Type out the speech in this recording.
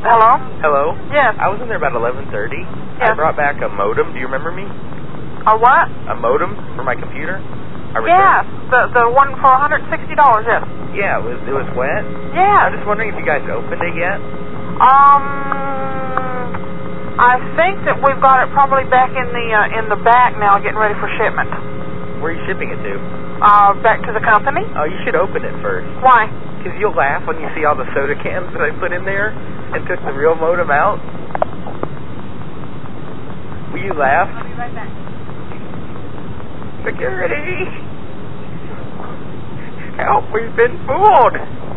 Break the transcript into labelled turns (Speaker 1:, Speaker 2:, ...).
Speaker 1: Hello?
Speaker 2: Hello?
Speaker 1: Yes.
Speaker 2: I was in there about 11:30.
Speaker 1: Yes.
Speaker 2: I brought back a modem. Do you remember me?
Speaker 1: A what?
Speaker 2: A modem for my computer?
Speaker 1: Yes. The one for $160, yes.
Speaker 2: Yeah, it was wet?
Speaker 1: Yeah.
Speaker 2: I'm just wondering if you guys opened it yet?
Speaker 1: I think that we've got it probably back in the back now, getting ready for shipment.
Speaker 2: Where are you shipping it to?
Speaker 1: Back to the company.
Speaker 2: Oh, you should open it first.
Speaker 1: Why?
Speaker 2: Because you'll laugh when you see all the soda cans that I put in there and took the real modem out. Will you laugh?
Speaker 1: I'll be right back.
Speaker 2: Security! Help, we've been fooled!